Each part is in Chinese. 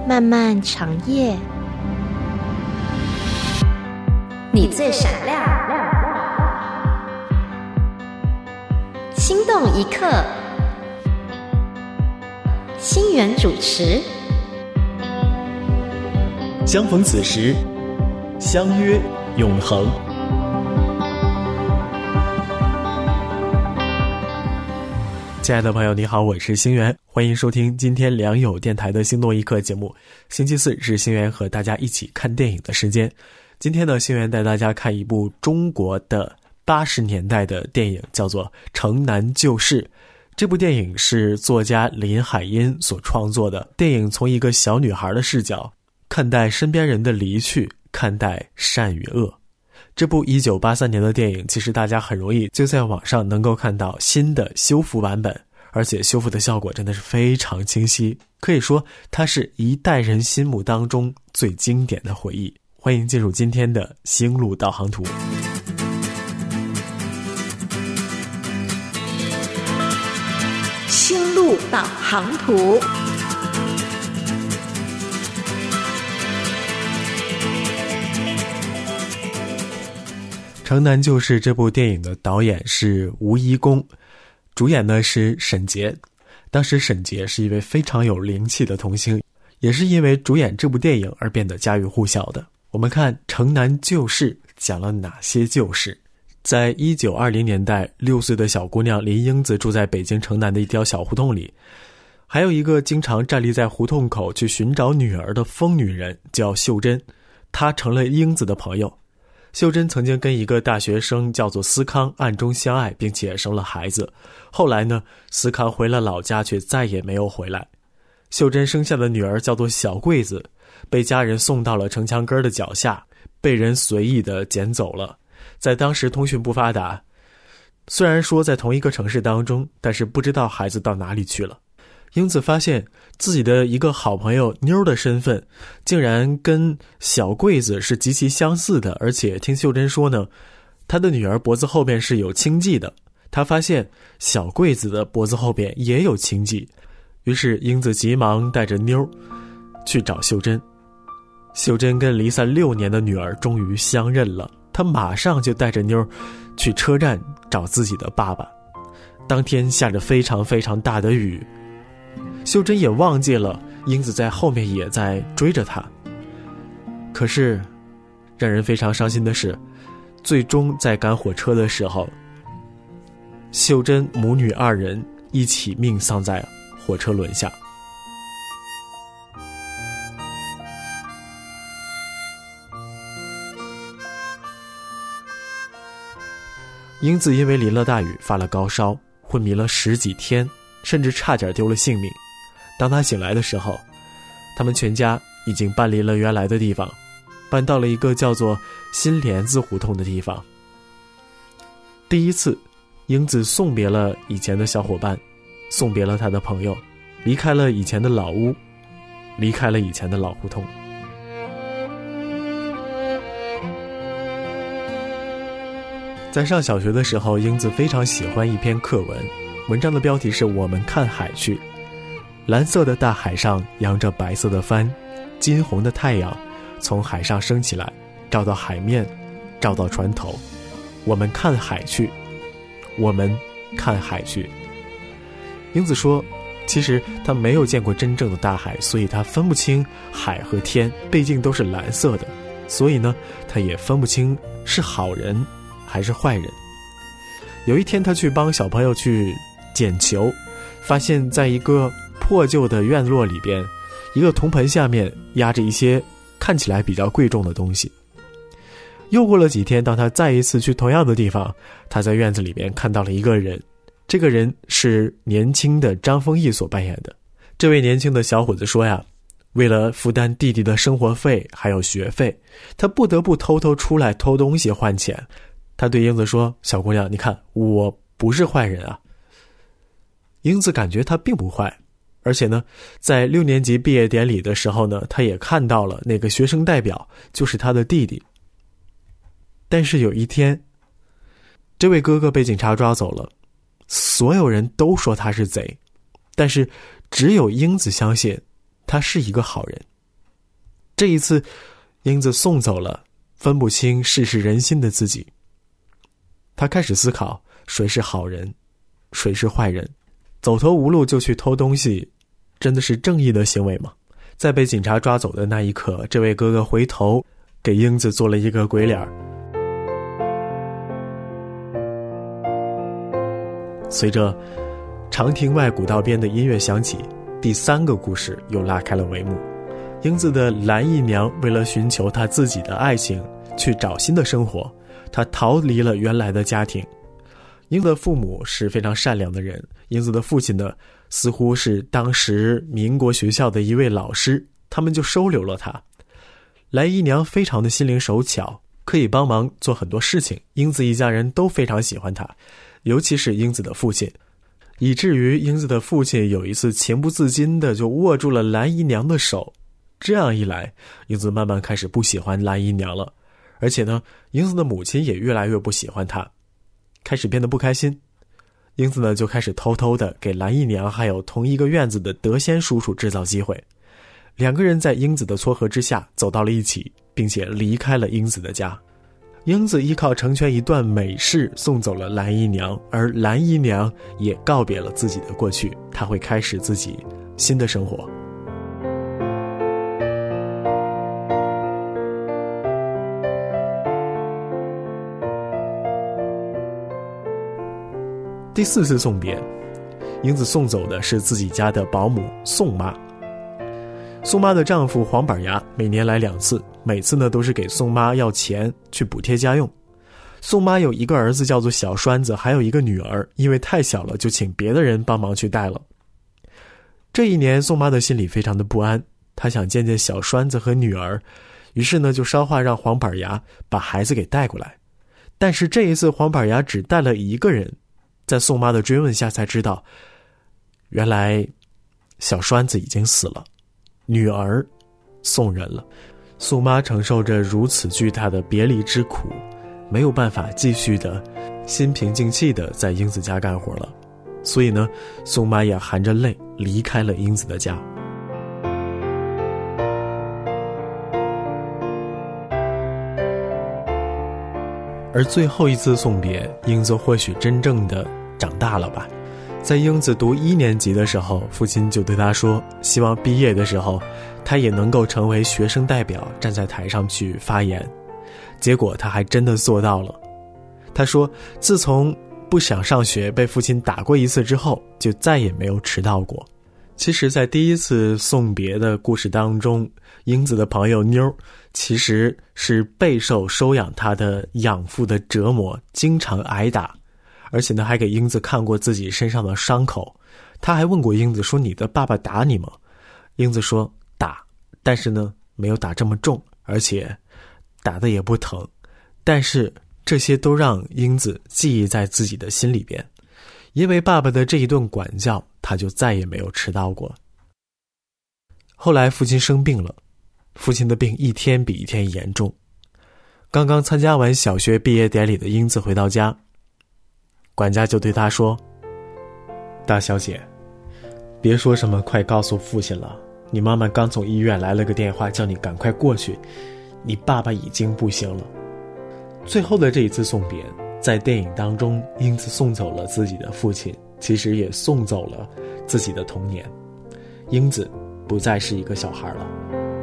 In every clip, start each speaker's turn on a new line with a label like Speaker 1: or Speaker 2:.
Speaker 1: 漫漫长夜，你最闪亮，心动一刻，心源主持。
Speaker 2: 相逢此时，相约永恒。亲爱的朋友你好，我是星源，欢迎收听今天良友电台的心动一刻节目。星期四是星源和大家一起看电影的时间。今天呢，星源带大家看一部中国的80年代的电影，叫做《城南旧事》。这部电影是作家林海音所创作的，电影从一个小女孩的视角看待身边人的离去，看待善与恶。这部1983年的电影，其实大家很容易就在网上能够看到新的修复版本，而且修复的效果真的是非常清晰，可以说它是一代人心目当中最经典的回忆。欢迎进入今天的星路导航图。
Speaker 1: 星路导航图。
Speaker 2: 城南旧事这部电影的导演是吴一公，主演呢是沈洁。当时沈洁是一位非常有灵气的童星，也是因为主演这部电影而变得家喻户晓的。我们看城南旧事讲了哪些旧事。在1920年代，6岁的小姑娘林英子住在北京城南的一条小胡同里，还有一个经常站立在胡同口去寻找女儿的疯女人叫秀珍，她成了英子的朋友。秀珍曾经跟一个大学生叫做思康暗中相爱，并且生了孩子。后来呢，思康回了老家，却再也没有回来。秀珍生下的女儿叫做小桂子，被家人送到了城墙根的脚下，被人随意地捡走了。在当时通讯不发达，虽然说在同一个城市当中，但是不知道孩子到哪里去了。英子发现自己的一个好朋友妞的身份竟然跟小桂子是极其相似的，而且听秀珍说呢，她的女儿脖子后边是有青迹的。她发现小桂子的脖子后边也有青迹，于是英子急忙带着妞去找秀珍。秀珍跟离散6年的女儿终于相认了，她马上就带着妞去车站找自己的爸爸。当天下着非常非常大的雨，秀珍也忘记了英子在后面也在追着她。可是让人非常伤心的是，最终在赶火车的时候，秀珍母女2人一起命丧在火车轮下。英子因为淋了大雨发了高烧，昏迷了10几天，甚至差点丢了性命。当他醒来的时候，他们全家已经搬离了原来的地方，搬到了一个叫做新帘子胡同的地方。第一次，英子送别了以前的小伙伴，送别了他的朋友，离开了以前的老屋，离开了以前的老胡同。在上小学的时候，英子非常喜欢一篇课文，文章的标题是《我们看海去》。蓝色的大海上扬着白色的帆，金红的太阳从海上升起来，照到海面，照到船头。我们看海去，我们看海去。英子说，其实她没有见过真正的大海，所以她分不清海和天，毕竟都是蓝色的，所以呢，她也分不清是好人还是坏人。有一天，她去帮小朋友去捡球，发现在一个破旧的院落里边，一个铜盆下面压着一些看起来比较贵重的东西。又过了几天，当他再一次去同样的地方，他在院子里边看到了一个人，这个人是年轻的张丰毅所扮演的。这位年轻的小伙子说呀，为了负担弟弟的生活费还有学费，他不得不偷偷出来偷东西换钱。他对英子说，小姑娘，你看，我不是坏人啊。英子感觉他并不坏，而且呢，在6年级毕业典礼的时候呢，他也看到了那个学生代表就是他的弟弟。但是有一天，这位哥哥被警察抓走了，所有人都说他是贼，但是只有英子相信他是一个好人。 这一次，英子送走了分不清世事人心的自己。他开始思考谁是好人，谁是坏人。走投无路就去偷东西，真的是正义的行为吗？在被警察抓走的那一刻，这位哥哥回头给英子做了一个鬼脸。随着长亭外古道边的音乐响起，第3个故事又拉开了帷幕。英子的蓝姨娘为了寻求她自己的爱情，去找新的生活，她逃离了原来的家庭。英子的父母是非常善良的人，英子的父亲呢，似乎是当时民国学校的一位老师，他们就收留了她。蓝姨娘非常的心灵手巧，可以帮忙做很多事情，英子一家人都非常喜欢她，尤其是英子的父亲，以至于英子的父亲有一次情不自禁的就握住了蓝姨娘的手。这样一来，英子慢慢开始不喜欢蓝姨娘了，而且呢，英子的母亲也越来越不喜欢她，开始变得不开心。英子呢就开始偷偷的给蓝姨娘还有同一个院子的德先叔叔制造机会。2个人在英子的撮合之下走到了一起，并且离开了英子的家。英子依靠成全一段美事送走了蓝姨娘，而蓝姨娘也告别了自己的过去，她会开始自己新的生活。第4次送别，英子送走的是自己家的保姆宋妈。宋妈的丈夫黄板牙每年来2次，每次呢都是给宋妈要钱去补贴家用。宋妈有一个儿子叫做小栓子，还有一个女儿，因为太小了就请别的人帮忙去带了。这一年宋妈的心里非常的不安，她想见见小栓子和女儿，于是呢就捎话让黄板牙把孩子给带过来。但是这一次黄板牙只带了一个人，在宋妈的追问下才知道，原来小栓子已经死了，女儿送人了。宋妈承受着如此巨大的别离之苦，没有办法继续的心平静气的在英子家干活了，所以呢，宋妈也含着泪离开了英子的家。而最后一次送别，英子或许真正的长大了吧。在英子读1年级的时候，父亲就对她说，希望毕业的时候她也能够成为学生代表，站在台上去发言。结果她还真的做到了。她说自从不想上学被父亲打过一次之后，就再也没有迟到过。其实在第1次送别的故事当中，英子的朋友妞其实是备受收养她的养父的折磨，经常挨打，而且呢还给英子看过自己身上的伤口。他还问过英子说，你的爸爸打你吗？英子说打，但是呢没有打这么重，而且打得也不疼。但是这些都让英子记忆在自己的心里边，因为爸爸的这一顿管教，他就再也没有迟到过。后来父亲生病了，父亲的病一天比一天严重。刚刚参加完小学毕业典礼的英子回到家，管家就对她说，大小姐，别说什么快告诉父亲了，你妈妈刚从医院来了个电话，叫你赶快过去，你爸爸已经不行了。最后的这一次送别，在电影当中，英子送走了自己的父亲，其实也送走了自己的童年。英子不再是一个小孩了。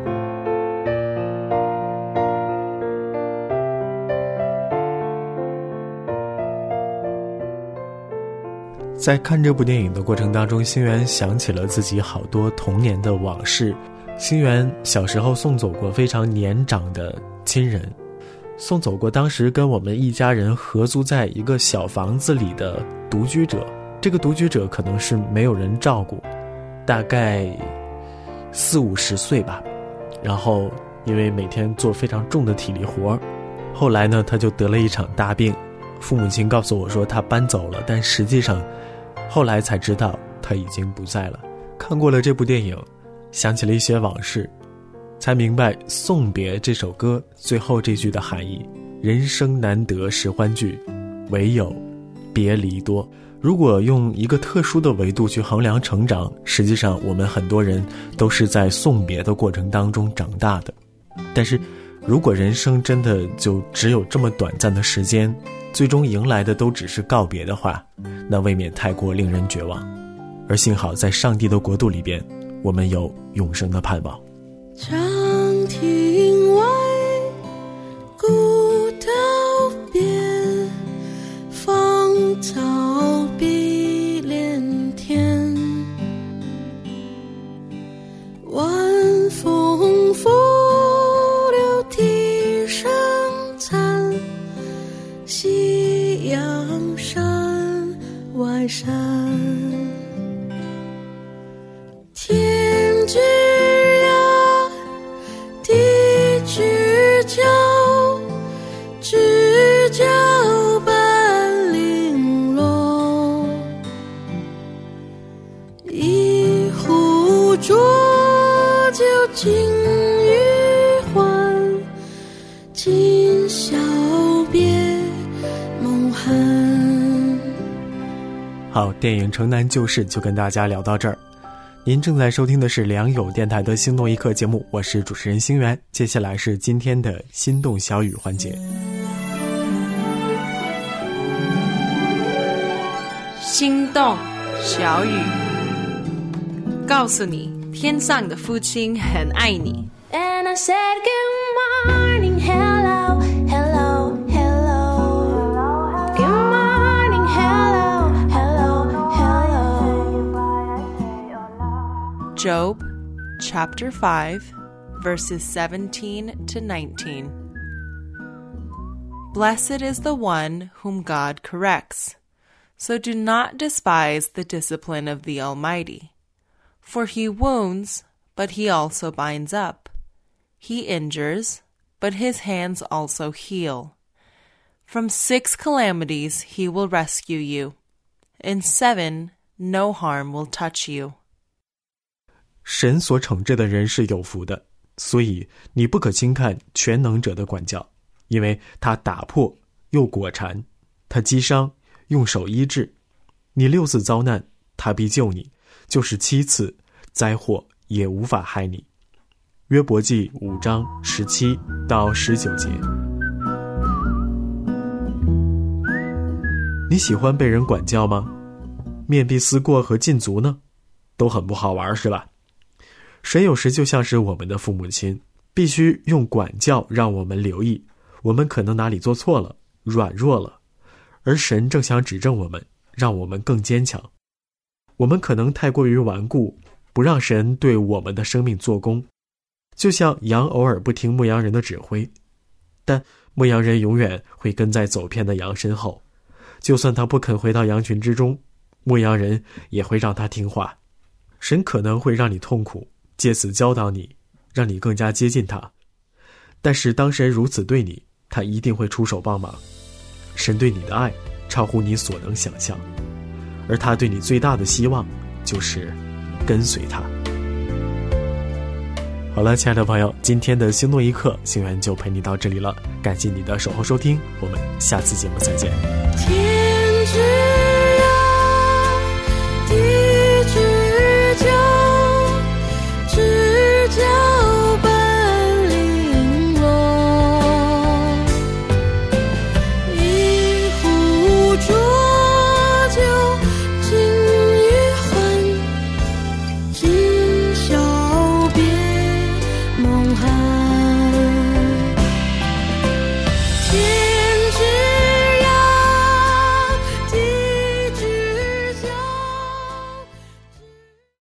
Speaker 2: 在看这部电影的过程当中，星源想起了自己好多童年的往事。星源小时候送走过非常年长的亲人，送走过当时跟我们一家人合租在一个小房子里的独居者。这个独居者可能是没有人照顾，大概40-50岁吧，然后因为每天做非常重的体力活，后来呢他就得了一场大病。父母亲告诉我说他搬走了，但实际上后来才知道他已经不在了。看过了这部电影，想起了一些往事，才明白《送别》这首歌最后这句的含义：人生难得时欢聚，唯有别离多。如果用一个特殊的维度去衡量成长，实际上我们很多人都是在送别的过程当中长大的。但是如果人生真的就只有这么短暂的时间，最终迎来的都只是告别的话，那未免太过令人绝望。而幸好在上帝的国度里边，我们有永生的盼望。
Speaker 3: 长亭外，古道边，芳草碧连天，晚风拂柳笛声残，夕阳山外山，天之涯，地之角，知交半零落，一壶浊酒尽余欢，今宵别梦寒。
Speaker 2: 好，电影《城南旧事》就跟大家聊到这儿。您正在收听的是良友电台的心动一刻节目，我是主持人星源。接下来是今天的心动小语环节。
Speaker 4: 心动小语，告诉你天上的父亲很爱你。
Speaker 5: And I said good morning, hello, hello, hello. Good morning, hello, hello, hello.
Speaker 4: Job chapter 5 verses 17 to 19. Blessed is the one whom God corrects, so do not despise the discipline of the Almighty. For he wounds, but he also binds up. He injures, but his hands also heal. From 6 calamities he will rescue you. In 7, no harm will touch you.
Speaker 2: 神所惩治的人是有福的，所以你不可轻看全能者的管教，因为他打破又裹缠，他击伤用手医治。你6次遭难，他必救你，就是7次灾祸也无法害你。约伯记5章17到19节。你喜欢被人管教吗？面壁思过和禁足呢，都很不好玩，是吧？神有时就像是我们的父母亲，必须用管教让我们留意我们可能哪里做错了，软弱了，而神正想指正我们，让我们更坚强。我们可能太过于顽固，不让神对我们的生命做工，就像羊偶尔不听牧羊人的指挥，但牧羊人永远会跟在走偏的羊身后，就算他不肯回到羊群之中，牧羊人也会让他听话。神可能会让你痛苦，借此教导你，让你更加接近他，但是当神如此对你，他一定会出手帮忙。神对你的爱超乎你所能想象，而他对你最大的希望就是跟随他。好了，亲爱的朋友，今天的心动一刻，星源就陪你到这里了，感谢你的守候收听，我们下次节目再见。
Speaker 3: 天之